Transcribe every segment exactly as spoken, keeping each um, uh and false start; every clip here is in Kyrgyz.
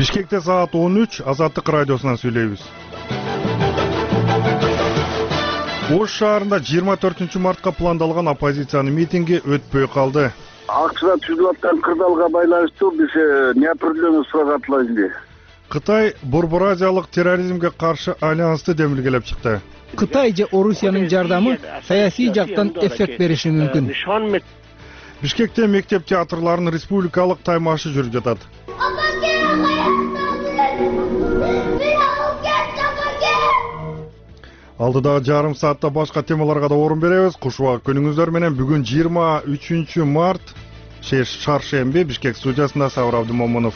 Бишкекте саат он үч, Азаттык радиосунан сүйлөйбүз. Ош шаарында жыйырма төртүнчү мартка пландалган оппозициянын митинги өтпөй калды. Акчада түзүлүп аткан кырдаалга байланыштуу биз неопределенный сурак атылат. Кытай Борбор-Азиялык терроризмге каршы альянсты демилгелеп чыкты. Кытай же Орусиянын жардамы саясий жактан эффект бериши мүмкүн. Бишкекте мектеп театрларынын республикалык таймашы жүрүп жатат. Алдыдагы жарым саатта башка темаларга да орун беребиз. Куш убак күнүңүздөр менен бүгүн жыйырма үчүнчү март, шаршемби, Бишкек студиясында Сабыр Абдымомунов.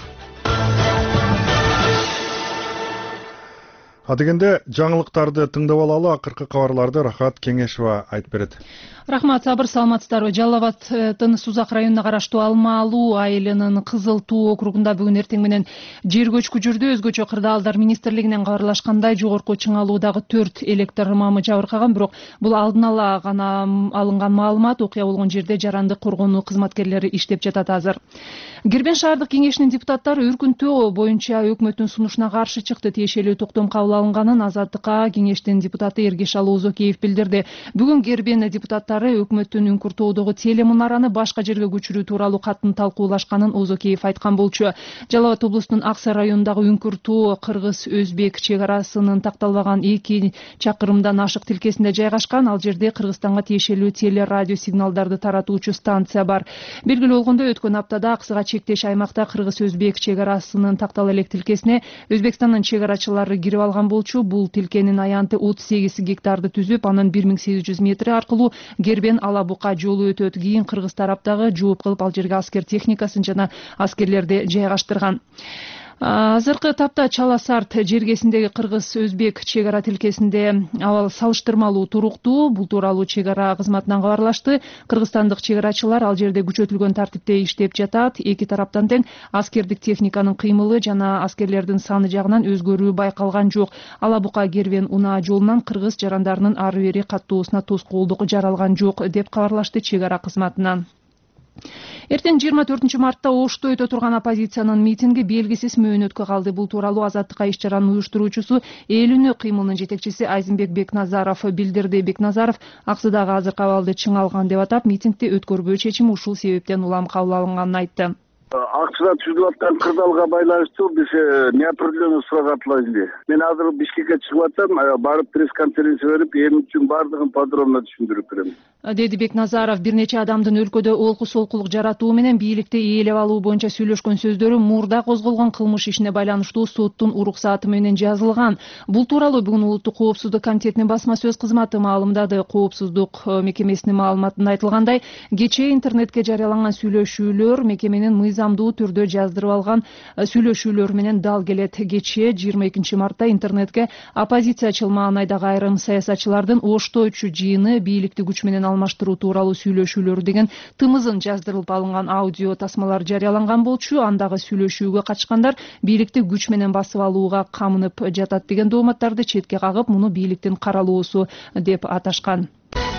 Адегенде жаңылыктарды тыңдап алалы, акыркы кабарларды Рахат Кеңешова айтып берет. Рахмат, Сабыр, саламатсыздарбы. Жалал Абадтын Сузак районуна караштуу Алмалуу айылынын Кызыл Туу округунда бүгүн эртең менен жер көчкү жүрдү. Өзгөчө кырдаалдар министрлигинен кабарлашкандай жогорку Чыңалуудагы төрт электр мамы жабыркаган, бирок бул алдын ала гана алынган маалымат. Окуя болгон жерде жарандык коргонуу кызматкерлери иштеп жатат азыр. Гербен шаардык кеңешинин депутаттары үркүнтөө боюнча өкмөттүн сунушуна каршы чыкты. Тиешелүү токтом кабыл алынганын Азаттыкка кеңештин депутаты Эргешал Озокеев билдирди. Бүгүн Гербен депутаттары өкмөттүн Үңкүртоодогу телемунараны башка жерге көчүрүү тууралуу катын талкуулашканын Озокеев айткан болчу. Жалал Абад облусунун Аксай районундагы Үңкүртоо кыргыз-өзбек чек арасынын такталбаган эки чакырымдан ашык тилкесинде жайгашкан. Ал жерде Кыргызстанга тиешелүү теле радио сигналдарды таратуучу станция бар. Белгилүү болгондой, өткөн аптада Аксыга чектеш аймакта кыргыз-өзбек чек арасынын тактала элек тилкесине Өзбекстандын чек арачылары кирип алган болчу. Бул тилкенин аянты отуз сегиз гектарды түзүп, анын бир миң сегиз жүз метри аркылуу Гербен Алабука жолу өтөт. Кийин кыргыз тараптагы жооп кылып ал жерге аскер техникасын жана аскерлерди жайгаштырган. Азыркы тапта Чала Сарт жергесиндеги кыргыз-өзбек чек ара тилкесинде абал салыштырмалуу туруктуу. Бул тууралуу чек ара кызматынан кабарлашты. Кыргызстандык чек арачылар ал жерде күчөтүлгөн тартипте иштеп жатат. Эки тараптан тең аскердик техниканын кыймылы жана аскерлердин саны жагынан өзгөрүү байкалган жок. Алабука Гербен Унаа жолунан кыргыз жарандарынын ары бери каттоосуна тоскоолдук жаралган жок деп кабарлашты чек ара кызматынан. Эртең жыйырма төртүнчү мартта Ошто өтө турган оппозициянын митинги белгисиз мөөнөткө калды. Бул тууралуу Азаттыкка иш чаранын уюштуруучусу Эл үнү кыймылынын жетекчиси Айзенбек Бекназаров билдирди. Бекназаров аксыдагы азыркы абалды чың алган деп атап, митингди өткөрбөө чечими ушул себептен улам кабыл алынганын айтты. Акчада түзүлүп аткан кырдаалга байланыштуу биз неопределенный сурак атылат. Мен азыр Бишкекке чыгып атсам, барып пресс-конференция берип, эми үчүн бардыгын подробно түшүндүрүп берем. Деди Бекназаров. Бир нече адамдын өлкөдө олку-солкулук жаратуу менен бийликти ээлеп алуу боюнча сүйлөшкөн сөздөрү мурда козголгон кылмыш ишине байланыштуу соттун уруксааты менен жазылган. Бул тууралуу бүгүн Улуттук коопсуздук комитетинин басма сөз кызматы маалымдады. Коопсуздук мекемесинин маалыматында айтылгандай, кечээ интернетке жарыяланган сүйлөшүүлөр мекеменин мыйзамдуу түрдө жаздырып алган сүйлөшүүлөр менен дал келет. Кечээ жыйырма экинчи мартта интернетке оппозициячыл маанайдагы айрым саясатчылардын Ошточу жыйыны бийликти күч менен алмаштыруу тууралуу сүйлөшүүлөр деген тымызын жаздырылып алынган аудио тасмалар жарыяланган болчу. Андагы сүйлөшүүгө катышкандар бийликти күч менен басып алууга камынып жатат деген дооматтарды четке кагып, муну бийликтин каралоосу деп аташкан.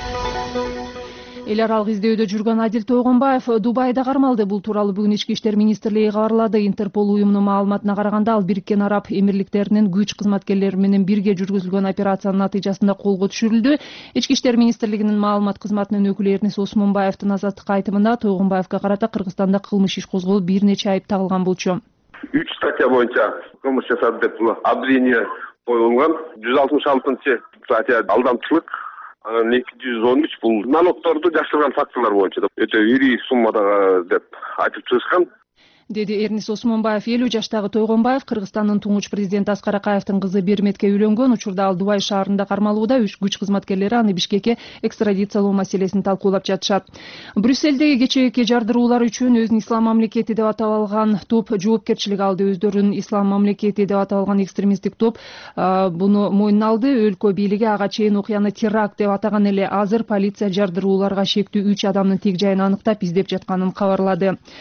Эл аралык издөөдө жүргөн Адил Тойгонбаев Дубайда кармалды. Бул тууралуу бүгүн Ички иштер министрлиги кабарлады. Интерпол уюмунун маалыматына караганда, ал Бириккен Араб Эмирликтеринин күч кызматкерлери менен бирге жүргүзүлгөн операциянын натыйжасында колго түшүрүлдү. Ички иштер министрлигинин маалымат кызматынын өкүлү Эрнис Осмонбаевдин Азаттыкка айтымында Тойгонбаевге карата Кыргызстанда кылмыш иш козголуп, бир нече айып тагылган болчу. үч статья боюнча кылмыш жасады деп обвинение коюлган. жүз алтымыш алтынчы статья алдамчылык, эки жүз он үч бул налогторду жашырган фактылар боюнча өтө ири суммада деп айтып чыгышкан. Деди Эрнис Осмонбаев. элүү жаштагы Тойгонбаев Кыргызстандын туңуч президенти Аскар Акаевдин кызы Берметке үйлөнгөн. Учурда ал Дубай шаарында кармалууда. Үч күч кызматкерлери аны Бишкекке экстрадициялоо маселесин талкуулап жатышат. Брюссельдеги кечээки жардыруулар үчүн өзүн Ислам мамлекети деп атап алган топ жоопкерчилик алды. Өздөрүн Ислам мамлекети деп атап алган экстремисттик топ буну мойнуна алды. Өлкө бийлиги ага чейин окуяны теракт деп атаган эле. Азыр полиция жардырууларга шектүү үч адамдын тек жайын аныктап издеп жатканын кабарлады.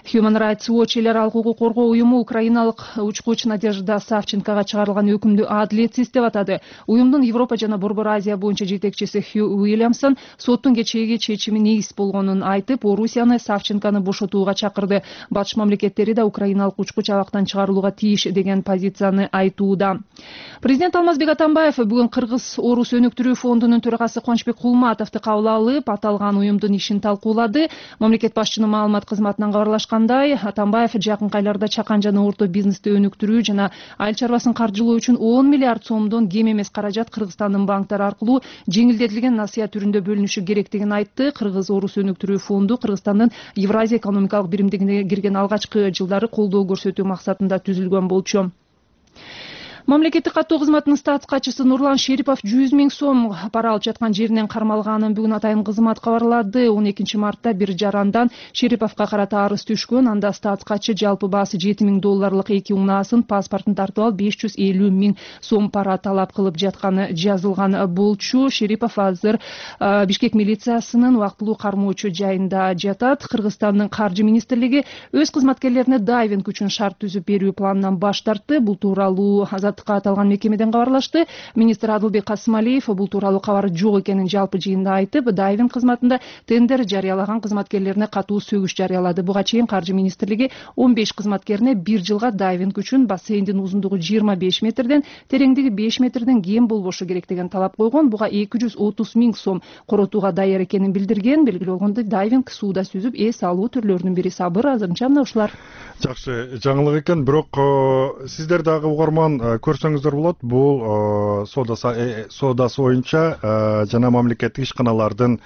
Human Rights Watch эл аралык укук коргоо уюму украиналык учкуч Надежда Савченкага чыгарылган өкүмдү адилетсиз деп атады. Уюмдун Европа жана Борбор Азия боюнча жетекчиси Хью Уильямсон соттун кечээги чечими негиз болгонун айтып, Орусияны Савченканы бошотууга чакырды. Батыш мамлекеттери да украиналык учкуч абактан чыгарылууга тийиш деген позицияны айтууда. Президент Алмазбек Атамбаев бүгүн Кыргыз-Орус өнүктүрүү фондунун төрагасы Кубанычбек Кулматовду кабыл алып, аталган уюмдун ишин талкуулады. Мамлекет башчынын маалымат кызматынан кабарлашкандай, Атамбаев жакынкы айларда чакан жана орто бизнести өнүктүрүү жана айыл чарбасын каржылоо үчүн он миллиард сомдон кем эмес каражат Кыргызстандын банктары аркылуу жеңилдетилген насыя түрүндө бөлүнүшү керектигин айтты. Кыргыз-Орус өнүктүрүү фонду Кыргызстандын Евразия экономикалык биримдигине кирген алгачкы жылдары колдоо көрсөтүү максатында түзүлгөн болчу. Мамлекеттик каттоо кызматынын статс катчысы Нурлан Шерипов жүз миң сом пара алып жаткан жеринен кармалганын бүгүн атайын кызмат кабарлады. он экинчи мартта бир жарандан Шериповго карата арыз түшкөн. Анда статс катчы жалпы баасы жети миң долларлык эки унаасын, паспортун тартып алып беш жүз элүү миң сом пара талап кылып жатканы жазылган болчу. Шерипов азыр Бишкек милициясынын убактылуу кармоочу жайында жатат. Кыргызстандын каржы министрлиги өз кызматкерлерине дайвинг үчүн шарт түзүп берүү планынан баш тартты. Бул тууралуу аталган мекемеден кабарлашты. Министр Адылбек Касымалиев бул тууралуу кабар жок экенин жалпы жыйында айтып, дайвинг кызматында тендер жарыялаган кызматкерлерине катуу сөгүш жарыялады. Буга чейин каржы министрлиги он беш кызматкерине бир жылга дайвинг үчүн бассейндин узундугу жыйырма беш метрден, тереңдиги беш метрден кем болбошу керек деген талап койгон. Буга эки жүз отуз миң сом коротууга даяр экенин билдирген. Белгилүү болгондой, дайвинг сууда сүзүп эс алуу түрлөрүнүн бири. Сабыр азырынча мына ушулар. Жакшы жаңылык экен, бирок сиздер дагы угарман көрсөңүздөр болот. Бул соодасы боюнча жана мамлекеттик ишканалардын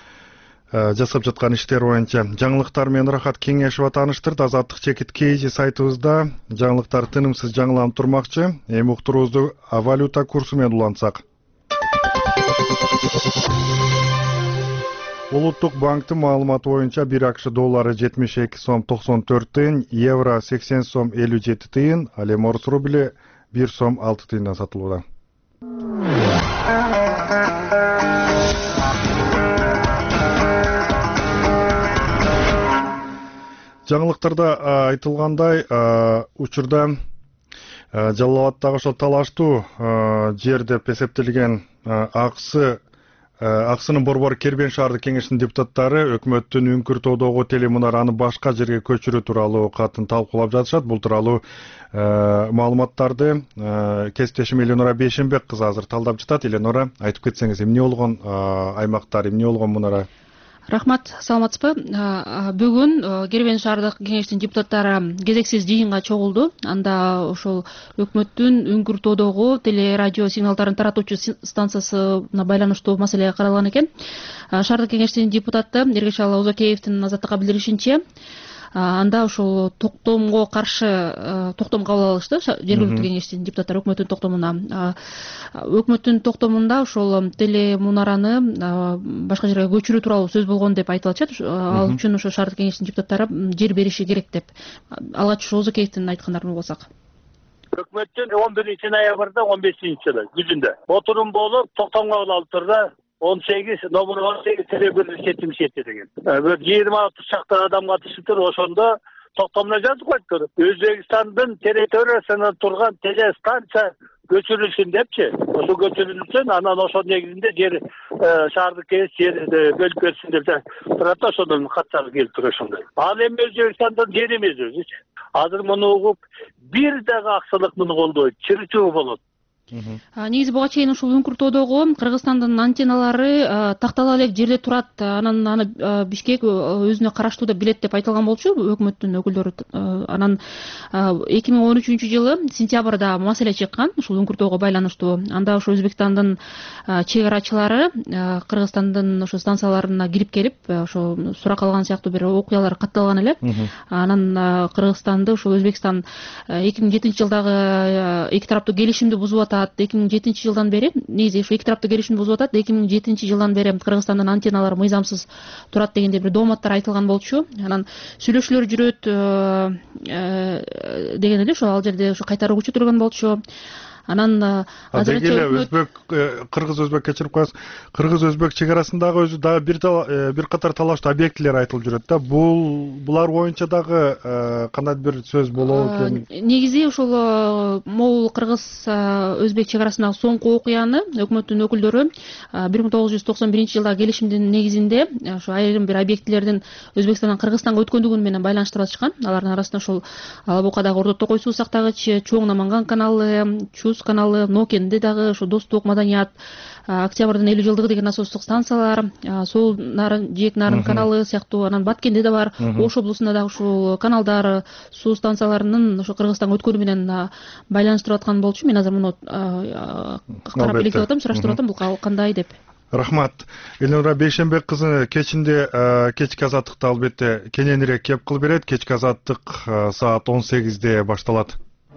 жасап жаткан иштери боюнча жаңылыктар менен Рахат Кеңешова тааныштырды. Азаттык чекит кейжи сайтыбызда жаңылыктар тынымсыз жаңыланып турмакчы. Эми уктуруубузду валюта курсу менен улантсак. Улуттук банктын маалыматы боюнча бир АКШ доллары жетимиш эки сом токсон төрт тыйын, евро сексен сом элүү жети тыйын, ал эми орус рубли бир сом алты тыйындан сатылууда. Жаңылыктарда айтылгандай, учурда Жалал Абаддагы ошол талаштуу жер деп эсептелген аксы Аксынын Борбор Кербен шаардык кеңешинин депутаттары өкмөттүн Үңкүр-Тоодогу телемунараны башка жерге көчүрүү тууралуу катын талкуулап жатышат. Бул тууралуу маалыматтарды кесиптешим Эленора Бейшенбек кызы азыр талдап жатат. Эленора, айтып кетсеңиз, эмне болгон аймактар, эмне болгон мунара? Рахмат, саламатсызбы? Бүгүн Кербен шаардык кеңештин депутаттары кезексиз жыйынга чогулду. Анда ошол өкмөттүн Үңкүр-Тоодогу телерадио сигналдарын таратуучу станциясына байланыштуу маселе каралган экен. Шаардык кеңештин депутаты Эргечал Озокеевдин Азаттыкка билдиришинче, анда ошол токтомго каршы токтом кабыл алышты. Жергиликтүү кеңештин депутаттары өкмөттүн токтомуна. Өкмөттүн токтомунда ошол телемунараны башка жерге көчүрүү тууралуу сөз болгон деп айтылып атат. Ал үчүн ошо шаардык кеңештин депутаттары жер бериши керек деп. Алгач ошо Озокеевдин айткандарын угсак. Өкмөттүн он биринчи ноябрда он бешинчи жылы күзүндө отурум болуп токтомго кабыл алып турду. он сегиз номер он сегиз телебир жетимиш жети деген. жыйырма отуз чакты адам катышыптыр. Ошондо токтомдо жазып койду. Өзбекстандын территориясынан турган телестанция көчүрүлсүн депчи. Ошо көчүрүлсүн, анан ошол негизинде жер шаардык кеңеш жер бөлүп берсин деп турат. Ошондон катчалык келип туруп ошондой. Ал эми Өзбекстандын жери эмес өзү. Азыр муну угуп бир дагы аксылык муну колдойт, чырчуу болот. Негизи буга чейин ушул Үңкүр-Тоодогу Кыргызстандын антенналары тактала элек жерде турат, анан аны Бишкек өзүнө караштуу деп билет деп айтылган болчу өкмөттүн өкүлдөрү. Анан эки миң он үчүнчү жылы сентябрда маселе чыккан ушул Үңкүр-Тоого байланыштуу. Анда ошо Өзбекстандын чек арачылары Кыргызстандын ошо станцияларына кирип келип, ошо сурак алган сыяктуу бир окуялар катталган эле. Анан Кыргызстанды ошо Өзбекстан эки миң жетинчи жылдагы эки тараптуу келишимди бузуп атат. эки миң жетинчи жылдан бери, негизи ушу эки тараптуу келишимди бузуп атат. эки миң жетинчи жылдан бери Кыргызстандын антенналары мыйзамсыз турат дегенде бир дооматтар айтылган болчу. Анан сүйлөшүүлөр жүрөт деген эле ошо ал жерде ошо кайтаруучу турган болчу. Анан азырынча өзбек кыргыз өзбек кечирип коесуз. Кыргыз өзбек чек арасындагы өзү дагы бир бир катар талаштуу объектилер айтылып жүрөт да. Бул булар боюнча дагы кандайдыр бир сөз болобу экен? Негизи ошол могул кыргыз өзбек чек арасындагы соңку окуяны өкмөттүн өкүлдөрү бир миң тогуз жүз токсон биринчи жылдагы келишимдин негизинде ошо айрым бир объектилердин Өзбекстандан Кыргызстанга өткөндүгү менен байланыштырып атышкан. Алардын арасында ошол Ала Букадагы Ордо Токой суу сактагыч, Чоң Наманган каналы, Чус каналы, Нокенде дагы ошо достук, маданият, Октябрдын элүү жылдыгы деген насостук станциялар, Сол Нарын, Жээк Нарын каналы сыяктуу, анан Баткенде да бар. Ош облусунда дагы ушул каналдар, суу станцияларынын ошо Кыргызстанга өткөнү менен байланыштырып аткан болчу. Мен азыр муну карап электеп атам, сураштырып атам, бул кандай деп. Рахмат. Элнура Бейшенбек кызы кечинде кечки азаттыкты албетте кененирээк кеп кылып берет. Кечки азаттык саат он сегизде башталат.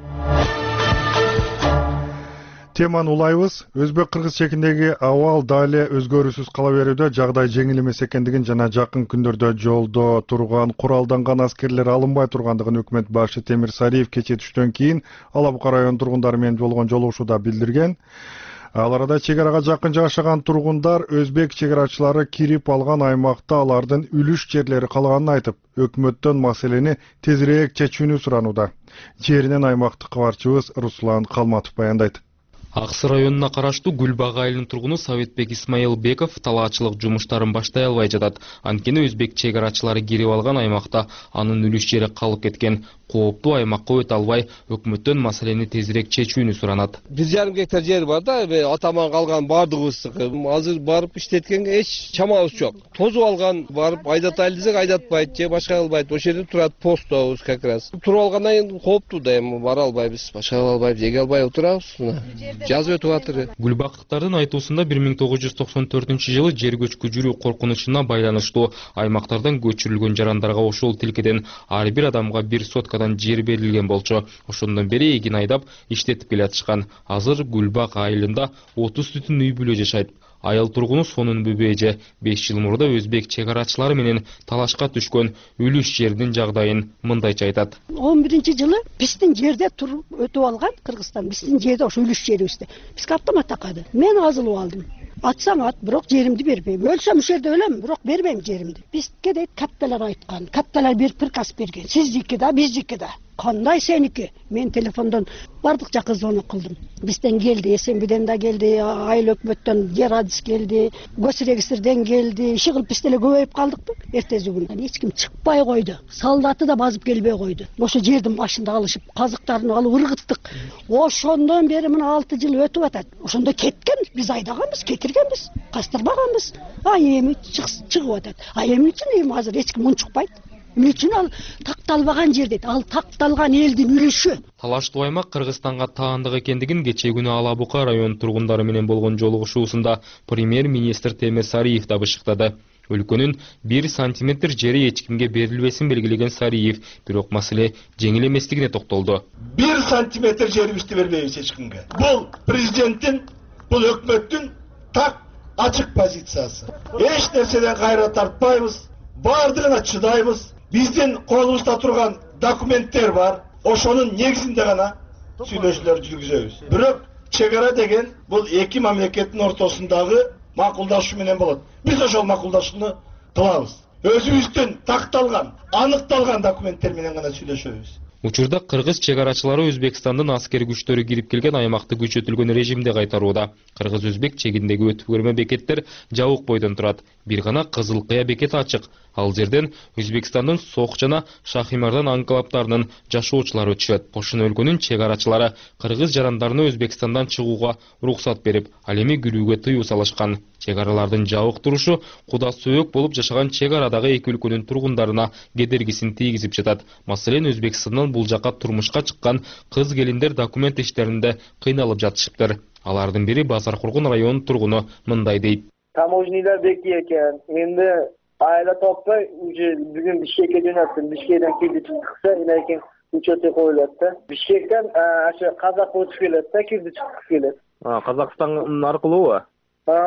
Теманы улайбыз. Өзбек-кыргыз чегиндеги абал дали өзгөрүүсүз кала берүүдө, жагдай жеңил эмес экендигин жана жакын күндөрдө жолдо турган куралданган аскерлер алынбай тургандыгын өкмөт башы Темир Сариев кечээ түштөн кийин Ала Бука район тургундары менен болгон жолугушууда билдирген. Ал арада чек арага жакын жашаган тургундар өзбек чек арачылары кирип алган аймакта алардын үлүш жерлери калганын айтып, өкмөттөн маселени тезирээк чечүүнү суранууда. Жеринен аймактык кабарчыбыз Руслан Калматов баяндайт. Аксы районуна караштуу Гүлбак айылынын тургуну Советбек Исмаилбеков талаачылык жумуштарын баштай албай жатат. Анткени өзбек чек арачылары кирип алган аймакта анын үлүш жери калып кеткен. Кооптуу аймакка өтө албай, өкмөттөн маселени тезирээк чечүүнү суранат. бир жарым гектар жер бар да, атаман калган бардыгыбыздыкы. Азыр барып иштеткенге эч чамабыз жок. Тозуп алган, барып айдатайлы десек айдатпайт, же башка кылбайт. Ошол жерде турат постобуз как раз. Туруп алгандан кийин кооптуу да, эми бара албайбыз, башка кыла албайбыз, жеге албай отурабыз. Жаз өтүп атыр. Гүлбактыктардын айтуусунда бир миң тогуз жүз токсон төртүнчү жылы жер көчкү жүрүү коркунучуна байланыштуу аймактардан көчүрүлгөн жарандарга ошол тилкеден ар бир адамга бир соткадан жер берилген болчу. Ошондон бери эгин айдап иштетип келатышкан. Азыр Гүлбак айылында отуз түтүн үй бүлө жашайт. Айыл тургуну Сонун Бүбөйже беш жыл мурда өзбек чек арачылары менен талашка түшкөн үлүш жердин жагдайын мындайча айтат. он биринчи жылы биздин жерде туруп өтүп алган Кыргызстан, биздин жерде ошо үлүш жерибизде. Бизге автомат такады. Мен азылып алдым. Атсаң ат, бирок жеримди бербейм. Өлсөм ушул жерде өлөм, бирок бербейм жеримди. Бизге дейт капталар айткан. Капталар бир приказ берген. Сиздики да, биздики да. Кандай сеники? Мен телефондон бардык жакка звонок кылдым. Бизден келди, СМБден да келди, айыл өкмөттөн жер адис келди, госрегистрден келди. Иши кылып биз деле көбөйүп калдыкпы? Эртеси күнү эч ким чыкпай койду. Солдаты да базып келбей койду. Ошо жердин башында алышып, казыктарын алып ыргыттык. Ошондон бери мына алты жыл өтүп атат. Ошондо кеткен, биз айдаганбыз, кетиргенбиз, кастырбаганбыз. А эми чыгып атат. А эмне үчүн эми азыр эч ким унчукпайт? Эмне үчүн ал такталбаган жер дейт? Ал такталган элдин үлүшү. Талаштуу аймак Кыргызстанга таандык экендигин кечээ күнү Ала Бука район тургундары менен болгон жолугушуусунда премьер-министр Темир Сариев да бышыктады. Өлкөнүн бир сантиметр жери эч кимге берилбесин белгилеген Сариев, бирок маселе жеңил эместигине токтолду. бир сантиметр жерибизди бербейбиз эч кимге. Бул президенттин, бул өкмөттүн так ачык позициясы. Эч нерседен кайра тартпайбыз, бардыгына чыдайбыз. Биздин колубузда турган документтер бар. Ошонун негизинде гана сүйлөшүүлөр жүргүзөбүз. Бирок чек ара деген бул эки мамлекеттин ортосундагы макулдашуу менен болот. Биз ошол макулдашууну кылабыз. Өзүбүздүн такталган, аныкталган документтер менен гана сүйлөшөбүз. Учурда кыргыз чек арачылары Өзбекстандын аскер күчтөрү кирип келген аймакты күчөтүлгөн режимде кайтарууда. Кыргыз-өзбек чегиндеги өтүп көрмө бекеттер жабык бойдон турат. Бир гана Кызыл Кыя бекети ачык. Ал жерден Өзбекстандын Сок жана Шахимардан анклаптарынын жашоочулары өтүшөт. Ошон өлкөнүн чек арачылары кыргыз жарандарына Өзбекстандан чыгууга уруксат берип, ал эми кирүүгө тыюу салышкан. Чек аралардын жабык турушу куда сөөк болуп жашаган чек арадагы эки өлкөнүн тургундарына кедергисин тийгизип жатат. Маселен, Өзбекстандан бул жака турмушка чыккан кыз келиндер документ иштеринде кыйналып жатышыптыр. Алардын бири Базаркургун районунун тургуну мындай дейт. Таможнийлер беки экен. Менде айла топпай уже бүгүн Бишкекке жөнөттүм. Бишкектен кирди чыкса, энекин учетке коюлат да. Бишкектен ошо казак өтүп келет да, кирди чыккысы келет. А, Казакстан аркылуубу? А,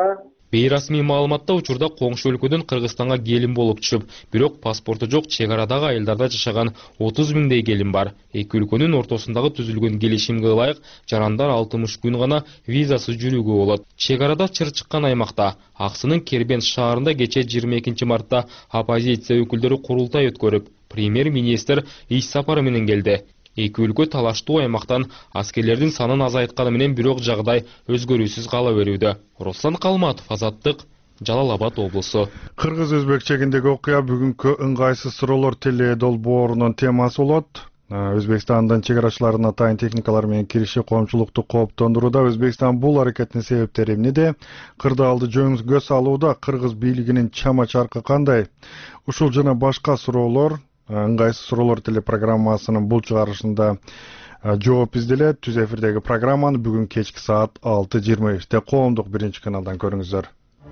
Бейрасмий маалыматта учурда коңшу өлкөдөн Кыргызстанга келин болуп түшүп, бирок паспорту жок чек арадагы айылдарда жашаган отуз миңдей келин бар. Эки өлкөнүн ортосундагы түзүлгөн келишимге ылайык жарандар алтымыш күн гана визасыз жүрүүгө болот. Чек арада чыр чыккан аймакта Аксынын Кербен шаарында кечээ жыйырма экинчи мартта оппозиция өкүлдөрү курултай өткөрүп, премьер-министр иш сапары менен келди. Эки өлкө талаштуу аймактан аскерлердин санын азайтканы менен бирок жагдай өзгөрүүсүз кала берүүдө. Руслан Калматов, Азаттык, Жалал Абад облусу. Кыргыз-өзбек чегиндеги окуя бүгүнкү ыңгайсыз суроолор теле долбоорунун темасы болот. Өзбекстандын чек арачыларына атайын техникалар менен кириши коомчулукту кооптондурууда. Өзбекстан бул аракеттин себептери эмнеде? Кырдаалды жөнгө салууда кыргыз бийлигинин чама чаркы кандай? Ушул жана башка суроолор ыңгайсыз суроолор телепрограммасынын бул чыгарышында жооп изделет. Түз эфирдеги программаны бүгүн кечки саат алты жыйырма беште коомдук биринчи каналдан көрүңүздөр.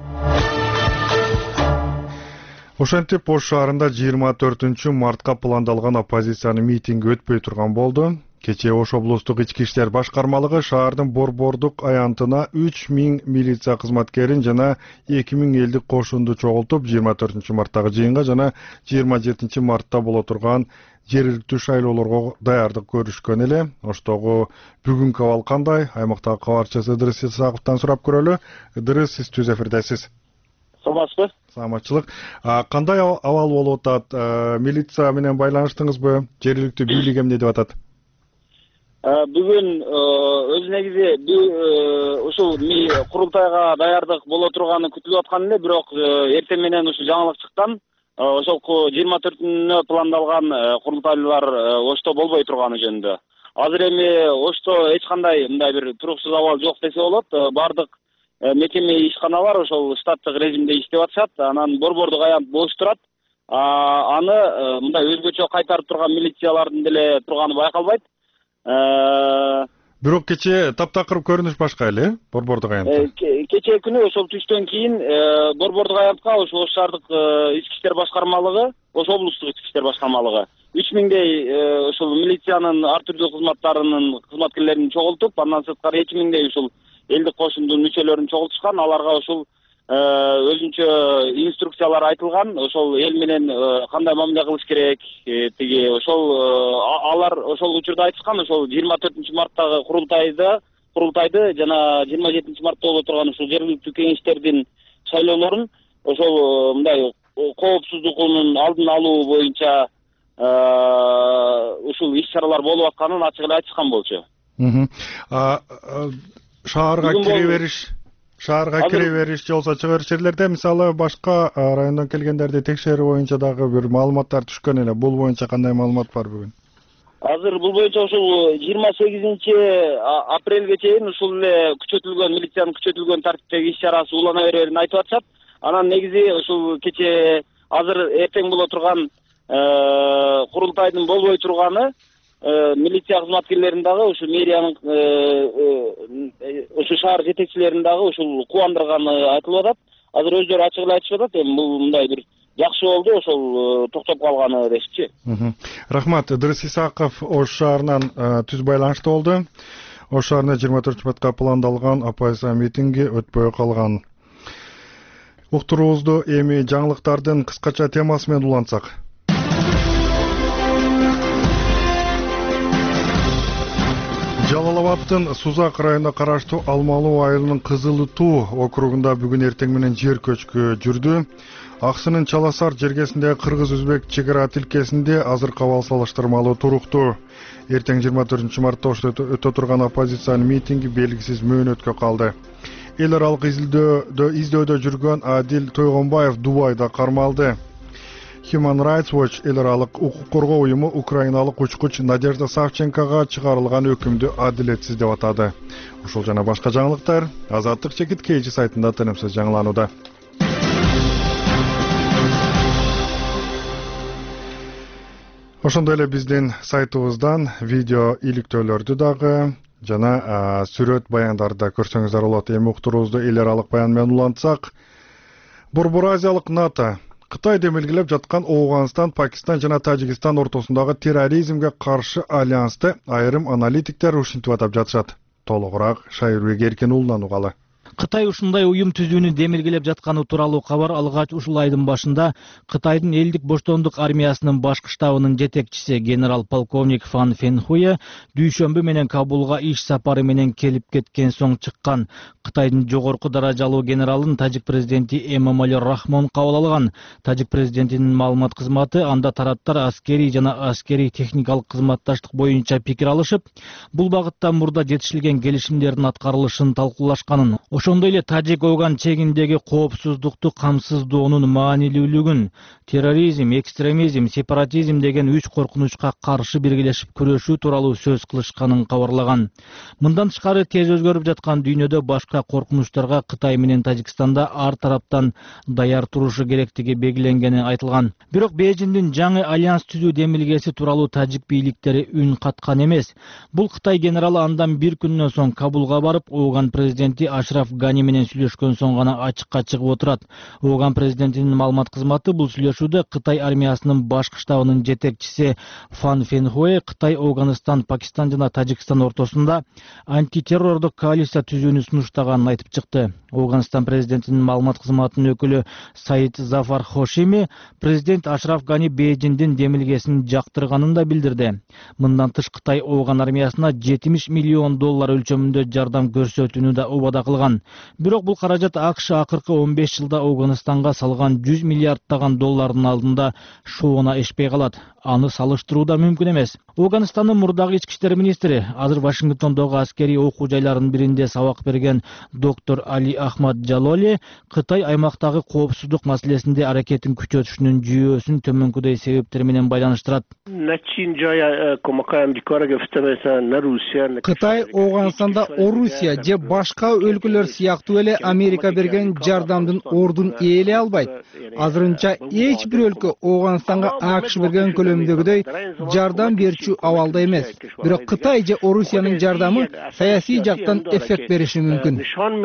Ошентип Ош шаарында жыйырма төртүнчү мартка пландалган оппозициянын митинги өтпөй турган болду. Кечээ Ош облустук ички иштер башкармалыгы шаардын борбордук аянтына үч миң милиция кызматкерин жана эки миң элдик кошунду чогултуп, жыйырма төртүнчү марттагы жыйынга жана жыйырма жетинчи мартта боло турган жергиликтүү шайлоолорго даярдык көрүшкөн эле. Оштогу бүгүнкү абал кандай? Аймактагы кабарчысы Ыдырыс Исаковдон сурап көрөлү. Ыдырыс, сиз түз эфирдесиз. Саламатсызбы? Саламатчылык. Кандай абал болуп атат? Милиция менен байланыштыңызбы? Жергиликтүү бийлик эмне деп атат? Бүгүн өз негизи ушул курултайга даярдык боло турганы күтүлүп аткан эле, бирок эртең менен ушул жаңылык чыккан. Ошол жыйырма төртүнө пландалган курултайлар Ошто болбой турганы жөнүндө. Азыр эми Ошто эч кандай мындай бир туруксуз абал жок десе болот. Бардык мекеме ишканалар ошол штаттык режимде иштеп атышат. Анан борбордук аянт бош турат. Аны мындай өзгөчө кайтарып турган милициялардын деле турганы байкалбайт. Бирок кечээ таптакыр көрүнүш башка эле борбордук аянтта. Кечээ күнү ошол түштөн кийин борбордук аянтка ошол Ош шаардык ички иштер башкармалыгы, Ош облустук ички иштер башкармалыгы үч миңдей ошол милициянын ар түрдүү кызматтарынын кызматкерлерин чогултуп, андан сырткары эки миңдей ушул элдик кошундун мүчөлөрүн чогултушкан. Аларга ушул өзүнчө инструкциялар айтылган, ошол эл менен кандай мамиле кылыш керек, тиги ошол алар ошол учурда айтышкан. Ошол жыйырма төртүнчү марттагы курултайды курултайды жана жыйырма жетинчи мартта боло турган ушул жергиликтүү кеңештердин шайлоолорун ошол мындай коопсуздугунун алдын алуу боюнча ушул иш-чаралар болуп атканын ачык эле айтышкан болчу. Шаарга кире бериш Шаарга кире бериш же болсо чыгар жерлерде мисалы башка райондон келгендерди текшерүү боюнча дагы бир маалыматтар түшкөн эле. Бул боюнча кандай маалымат бар бүгүн? Азыр бул боюнча ушул жыйырма сегизинчи апрелге чейин ушул эле күчөтүлгөн милициянын күчөтүлгөн тартиптеги иш-чарасы улана берерин айтып атышат. Анан негизи ушул кечээ азыр эртең боло турган курултайдын болбой турганы милиция кызматкерлерин дагы ушу мэриянын ушу шаар жетекчилерин дагы ушул кубандырганы айтылып атат. Азыр өздөрү ачык эле айтышып атат. Эми бул мындай бир жакшы болду ошол токтоп калганы дешчи. Рахмат. Ыдырыс Исаков Ош шаарынан түз байланышта болду. Ош шаарында жыйырма төртүнчү мартка пландалган оппозиция митинги өтпөй калган. Уктуруубузду эми жаңылыктардын кыскача темасы менен улантсак. Жалал Абадтын Сузак районуна караштуу Алмалуу айылынын Кызыл Туу округунда бүгүн эртең менен жер көчкү жүрдү. Аксынын Чаласар жергесиндеги кыргыз-өзбек чек ара тилкесинде азыркы абал салыштырмалуу туруктуу. Эртең жыйырма төртүнчү мартта өтө турган оппозициянын митинги белгисиз мөөнөткө калды. Эл аралык изилдөөдө издөөдө жүргөн Адил Тойгонбаев Дубайда кармалды. Human Rights Watch эл аралык укук коргоо уюму украиналык учкуч Надежда Савченкога чыгарылган өкүмдү адилетсиз деп атады. Ушул жана башка жаңылыктар Азаттык Чекит Кейжи сайтында тынымсыз жаңыланууда. Ошондой эле биздин сайтыбыздан видео иликтөөлөрдү дагы жана сүрөт баяндарды көрсөңүздөр болот. Эми уктуруубузду эл аралык баян менен улантсак, Борбор Азиялык НАТО Кытай демилгелеп жаткан Ооганстан, Пакистан жана Тажикстан ортосундагы терроризмге каршы альянсты айрым аналитиктер ушинтип атап жатышат. Толугураак Шайырбек Эркин уулунан угалы. Кытай ушундай уюм түзүүнү демилгелеп жатканы тууралуу кабар алгач ушул айдын башында Кытайдын элдик боштондук армиясынын башкы штабынын жетекчиси генерал-полковник Фан Фенхуе дүйшөмбү менен Кабулга иш сапары менен келип кеткен соң чыккан. Кытайдын жогорку даражалуу генералын тажик президенти Эмомали Рахмон кабыл алган. Тажик президентинин маалымат кызматы анда тараптар аскерий жана аскерий техникалык кызматташтык боюнча пикир алышып, бул багытта мурда жетишилген келишимдердин аткарылышын талкуулашканын, ошондой эле Тажик-Оган чегиндеги коопсуздукту камсыздоонун маанилүүлүгүн, терроризм, экстремизм, сепаратизм деген үч коркунучка каршы биргелешип күрөшүү тууралуу сөз кылышканын кабарлаган. Мындан тышкары тез өзгөрүп жаткан дүйнөдө башка коркунучтарга Кытай менен Тажикстанда ар тараптан даяр турушу керектиги белгиленгени айтылган. Бирок Бейжиңдин жаңы альянс түзүү демилгеси тууралуу тажик бийликтери үн каткан эмес. Бул Кытай генералы андан бир күндөн соң Кабулга барып, Оган президенти Ашраф Гани менен сүйлөшкөн соң гана ачыкка чыгып отурат. Оган президентинин маалымат кызматы бул сүйлөшүүдө Кытай армиясынын башкы штабынын жетекчиси Фан Фенхуэ Кытай, Афганистан, Пакистан жана Тажикстан ортосунда антитеррордук коалиция түзүүнү сунуштаганын айтып чыкты. Афганистан президентинин маалымат кызматынын өкүлү Саид Зафар Хошими президент Ашраф Гани Бейжиңдин демилгесин жактырганын да билдирди. Мындан тыш Кытай Афган армиясына жетимиш миллион доллар өлчөмүндө жардам көрсөтүүнү да убада кылган. Бирок бул каражат АКШ акыркы он беш жылда Афганистанга салган жүз миллиарддаган доллардын алдында шоуна эшпей калат. Аны салыштыруу да мүмкүн эмес. Афганистандын мурдагы ички иштер министри, азыр Вашингтондогу аскерий окуу жайларынын биринде сабак берген доктор Али Ахмад Жалоли Кытай аймактагы коопсуздук маселесинде аракетин күчөтүшүнүн жүйөсүн төмөнкүдөй себептер менен байланыштырат. Кытай Афганистанда Орусия же башка өлкөлөр сыяктуу эле Америка берген жардамдын ордун ээлей албайт. Азырынча эч бир өлкө Афганистанга АКШ берген көлөмдөгүдөй жардам берүүчү абалда эмес. Бирок Кытай же Орусиянын жардамы саясий жактан эффект бериши мүмкүн.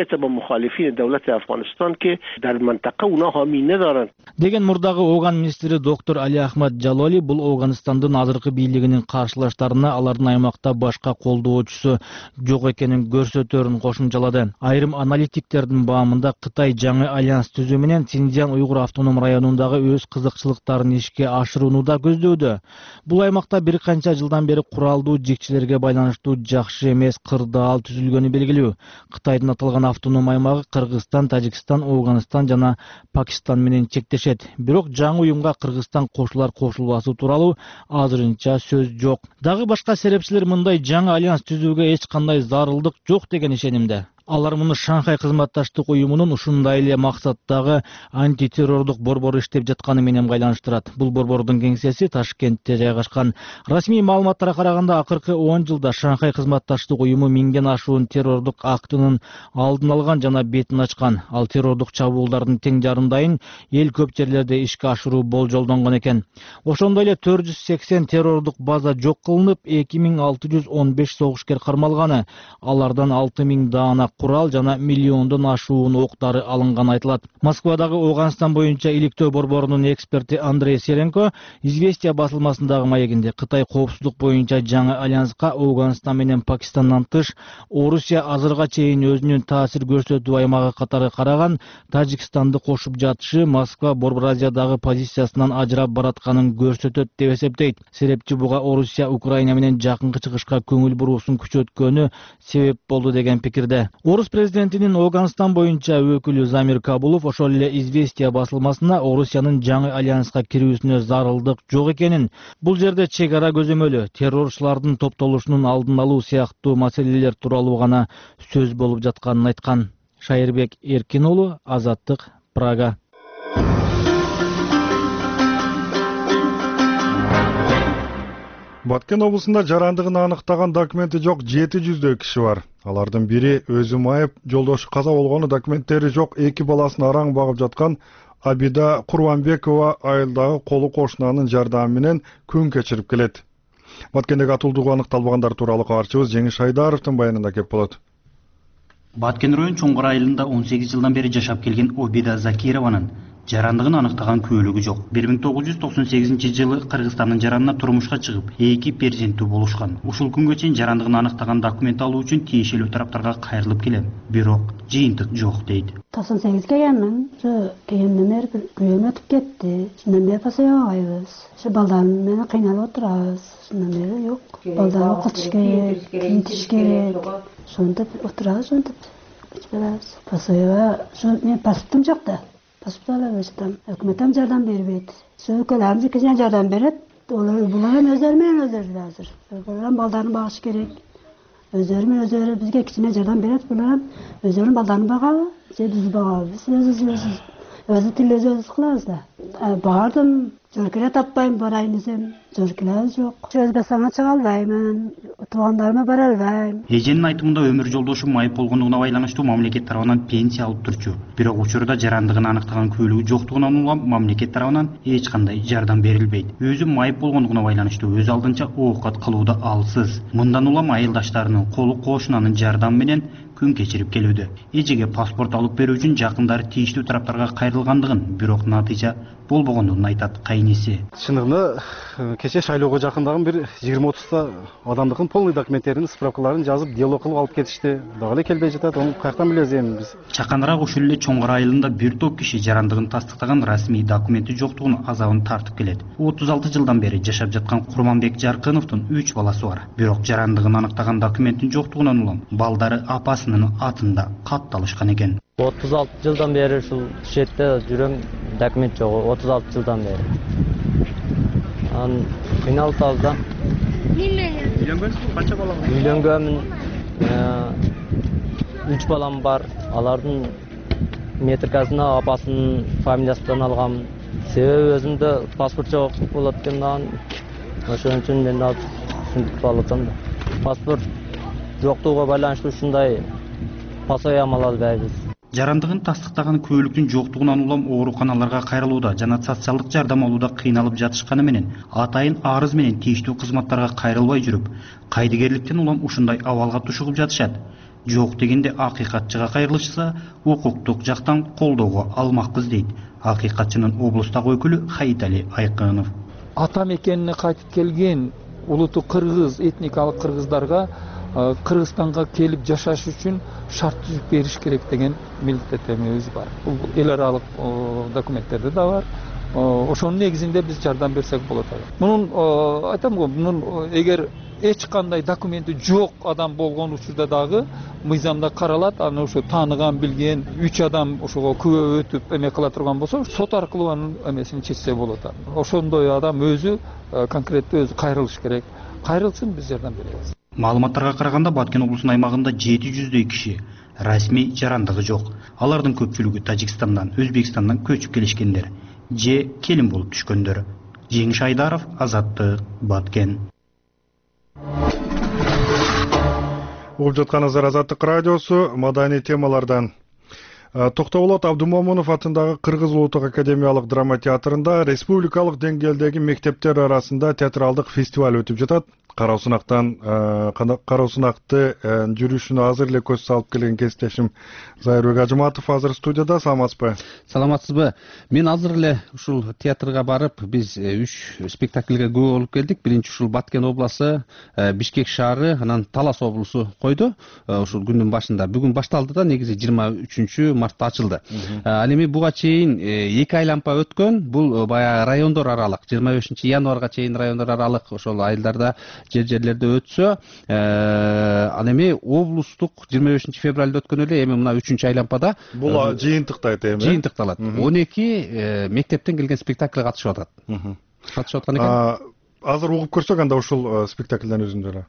Деген мурдагы Афган министри доктор Али Ахмад Жалоли бул Афганистандын азыркы бийлигинин каршылаштарына алардын аймакта башка колдоочусу жок экенин көрсөтөрүн кошумчалады. Айрым аналитиктердин баамында Кытай жаңы альянс түзүү менен Синьцзян уйгур автоном районундагы өз кызыкчылыктарын ишке ашырууну да көздөүүдө. Бул аймакта бир канча жылдан бери куралдуу жикчилерге байланыштуу жакшы эмес кырдаал түзүлгөнү белгилүү. Кытайдын аталган автоном аймагы Кыргызстан, Тажикстан, Афганистан жана Пакистан менен чектешет. Бирок жаңы уюмга Кыргызстан кошулар кошулбасы тууралуу азырынча сөз жок. Дагы башка серепчилер мындай жаңы альянс түзүүгө эч кандай зарылдык жок деген ишенимде. Алар муну Шанхай кызматташтык уюмунун ушундай эле максаттагы антитеррордук борбору иштеп жатканы менен байланыштырат. Бул борбордун кеңсеси Ташкентте жайгашкан. Расмий маалыматтарга караганда акыркы он жылда Шанхай кызматташтык уюму миңден ашуун террордук актынын алдын алган жана бетин ачкан. Ал террордук чабуулдардын тең жарымдайын эл көп жерлерде ишке ашыруу болжолдонгон экен. Ошондой эле төрт жүз сексен террордук база жок кылынып, эки миң алты жүз он беш согушкер кармалганы. Алардан алты миң даана курал жана миллиондон ашуун октары алынган айтылат. Москвадагы Афганистан боюнча иликтөө борборунун эксперти Андрей Серенко Известия басылмасындагы маегинде Кытай коопсуздук боюнча жаңы альянска Афганистан менен Пакистандан тыш Орусия азырга чейин өзүнүн таасир көрсөтүү аймагы катары караган Тажикстанды кошуп жатышы Москва Борбор Азиядагы позициясынан ажырап баратканын көрсөтөт деп эсептейт. Серепчи буга Орусия Украина менен жакынкы чыгышка көңүл буруусун күчөткөнү себеп болду деген пикирде. Орус президентинин Афганистан боюнча өкүлү Замир Кабулов ошол эле Известия басылмасына Орусиянын жаңы альянска кирүүсүнө зарылдык жок экенин, бул жерде чек ара көзөмөлү, террорчулардын топтолушунун алдын алуу сыяктуу маселелер тууралуу гана сөз болуп жатканын айткан. Шайырбек Эркин уулу, Азаттык, Прага. Баткен облусунда жарандыгын аныктаган документи жок жети жүздөй киши бар. Алардын бири өзү майып, жолдошу каза болгону, документтери жок эки баласын араң багып жаткан Абида Курбанбекова айылдагы колу кошунанын жардамы менен күн кечирип келет. Баткендеги атуулдугу аныкталбагандар тууралуу кабарчыбыз Жеңиш Айдаровдун баянында кеп болот. Баткен район Чоңгур айылында он сегиз жылдан бери жашап келген Обида Закированын жарандыгын аныктаган күбөлүгү жок. бир миң тогуз жүз токсон сегизинчи жылы Кыргызстандын жаранына турмушка чыгып, эки перзенттүү болушкан. Ушул күнгө чейин жарандыгын аныктаган документ алуу үчүн тиешелүү тараптарга кайрылып келем. Бирок жыйынтык жок дейт. токсон сегиз келгенмин. Şu кийимден бери бир күн өтүп кетти. Шундан бери пасыйбайбыз. Şu балдарым менен кыйналып отурабыз. Шундан бери жок. Балдар окутуш керек, кийитиш керек. Сонтип отурабыз, сонтип. Беребиз. Пасыйба, şu мен паспортум жок да. Паспорт алып жатам. Өкмөттөн жардам бербейт. Şu өлкөлөрүм кичине жардам берет. Олар булар өздөрү менен өздөрү азыр. Өлкөлөрүм балдарын багыш керек. Өздөрү менен өздөрү бизге кичине жардам берет. Булар өздөрүнүн балдарын багабы, же биз багабыз. Өзүбүз өзү тил өзүбүз кылабыз да. Бардым, жөркеле таппайм, барайын десем, жөркеле жок. Өзбекстанга чыга албайм, туугандарыма бара албайм. Эженин айтымында өмүр жолдошу майып болгондугуна байланыштуу мамлекет тарабынан пенсия алып турчу. Бирок учурда жарандыгын аныктаган күбөлүгү жоктугунан улам мамлекет тарабынан эч кандай жардам берилбейт. Өзү майып болгондугуна байланыштуу өз алдынча оокат кылууда алсыз. Мындан улам айылдаштарынын колу кошунанын жардамы менен күн кечирип келүүдө. Эжеге паспорт алып берүү үчүн жакындары тийиштүү тараптарга кайрылгандыгын, бирок натыйжа болбогондугун айтат кайниси. Чындыгында кече шайлоого жакындаган бир жыйырма отузда адамдыкын полный документтерин, справкаларын жазып, диалог кылып алып кетишти. Дагы эле келбей жатат. Оны каяктан билебиз эми биз? Чаканыраак ушул эле Чоңгар айылында бир топ киши жарандыгын тастыктаган расмий документи жоктугунун азабын тартып келет. отуз алты жылдан бери жашап жаткан Курманбек Жаркыновдун үч баласы бар. Бирок жарандыгын аныктаган документтин жоктугунан улам балдары апасынын атында катталышкан экен. отуз алты жылдан бери ушул шетте жүрөм, документ жок. отуз алты жылдан бери. Ан кыйналып атабыз да. Үйлөнгөнсүз? Канча балаң бар? Үйлөнгөнмүн. үч балам бар. Алардын метрикасына апасынын фамилиясынан алгам. Себеби өзүмдө паспорт жок болот экенин, ошон үчүн мен алып ушинтип алып атам да. Паспорт жоктугуна байланыштуу ушундай пасая ала албайбыз. Жарандыгын тастыктаган күбөлүктүн жоктугунан улам ооруканаларга кайрылууда жана социалдык жардам алууда кыйналып жатышканы менен атайын арыз менен тийиштүү кызматтарга кайрылбай жүрүп, кайдыгерликтен улам ушундай абалга тушугуп жатышат. Жок дегенде акыйкатчыга кайрылышса, укуктук жактан колдоого алмакпыз дейт акыйкатчынын облустагы өкүлү Хайитали Айкынов. Ата мекенине кайтып келген улуту кыргыз, этникалык кыргыздарга Кыргызстанга келип жашаш үчүн шарт түзүп бериш керек деген милдеттенүүбүз бар. Бул эл аралык документтерде да бар. Ошонун негизинде биз жардам берсек болот. Мунун айтам го, мунун эгер эч кандай документи жок адам болгон учурда дагы мыйзамда каралат. Аны ошо тааныган, билген үч адам ошого күбө өтүп эме кыла турган болсо, сот аркылуу анын эмесин чечсе болот. Ошондой адам өзү конкреттүү өзү кайрылыш керек. Кайрылсын, биз жардам беребиз. Маалыматтарга караганда Баткен облусунун аймагында жети жүздөй киши расмий жарандыгы жок. Алардын көпчүлүгү Тажикстандан, Өзбекстандан көчүп келишкендер же келин болуп түшкөндөр. Жеңиш Айдаров, Азаттык, Баткен. Угуп жатканыңыздар Азаттык радиосу, маданий темалардан. Токтогулот Абдумомунов атындагы Кыргыз улуттук академиялык драма театрында республикалык деңгээлдеги мектептер арасында театралдык фестиваль өтүп жатат. Кароосунактан кароосунакты жүрүшүнө азыр эле көз салып келген кесиптешим Зайырбек Ажыматов азыр студияда. Саламатсызбы? Саламатсызбы? Мен азыр эле ушул театрга барып, биз үч спектакльге күбө болуп келдик. Биринчи ушул Баткен областы, Бишкек шаары, анан Талас облусу койду. Ушул күндүн башында. Бүгүн башталды да, негизи жыйырма үчүнчү мартта ачылды. Ал эми буга чейин эки айлампа өткөн. Бул баягы райондор аралык, жыйырма бешинчи январга чейин райондор аралык ошол айылдарда жер-жерлерде өтсө, ал эми облустук жыйырма бешинчи февралда өткөн эле, эми мына үчүнчү айлампада бул жыйынтыктайт эми. Жыйынтыкталат. он эки мектептен келген спектакль катышып атат. Катышып аткан экен. Азыр угуп көрсөк анда ушул спектакльден өзүндө эле.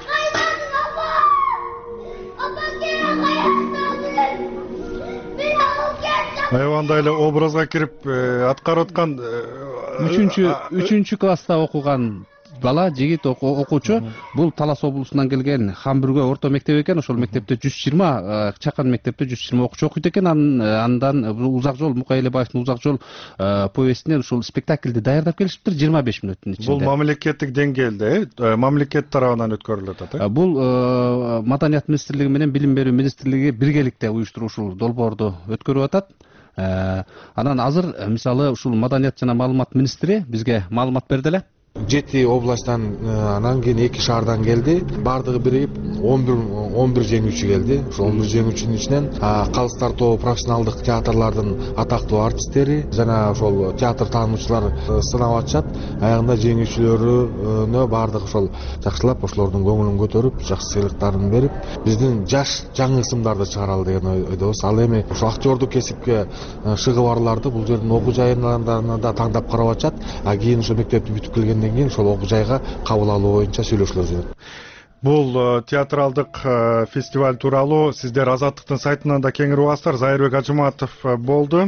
Айванда эле образга кирип аткарып аткан үчүнчү үчүнчү класста окуган бала, жигит окуучу. Бул Талас облусунан келген Хамбүргө орто мектеп экен. Ошол мектепте жүз жыйырма, чакан мектепте жүз жыйырма окуучу окуйт экен. Андан Узак жол, Мукай Элебаевдин Узак жол повестинен ушул спектакльди даярдап келишиптир жыйырма беш мүнөттүн ичинде. Бул мамлекеттик деңгээлде, мамлекет тарабынан өткөрүлүп атат, э? Бул Маданият министрлиги менен Билим берүү министрлиги биргеликте уюштуруп ушул долбоорду өткөрүп атат. Анан азыр мисалы ушул маданият жана маалымат министри бизге маалымат берди эле. Жети областтан анан кийин эки шаардан келди. Бардыгы бирип он бир жеңүүчү келди. Ошол он бир жеңүүчүнүн ичинен калыстар тобу профессионалдык театрлардын атактуу артисттери жана ошол театр таануучулар сынап атышат. Аягында жеңүүчүлөрүнө бардыгы ошол жакшылап ошолордун көңүлүн көтөрүп, жакшы сыйлыктарын берип, биздин жаш жаңы ысымдарды чыгаралы деген ойдобуз. Ал эми ошо актёрдук кесипке шыгы барларды бул жердин окуу жайынан да тандап карап атышат. А кийин ошо мектепти бүтүп келген кийин ошол окуу жайга кабыл алуу боюнча сүйлөшүүлөр жүрөт. Бул театралдык фестиваль тууралуу сиздер Азаттыктын сайтынан да кеңири угасыздар. Зайырбек Ажыматов болду.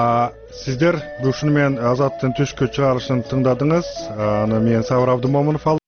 Сиздер ушуну менен Азаттын түшкү чыгарышын тыңдадыңыз. Аны мен Сабыр Абдымомунов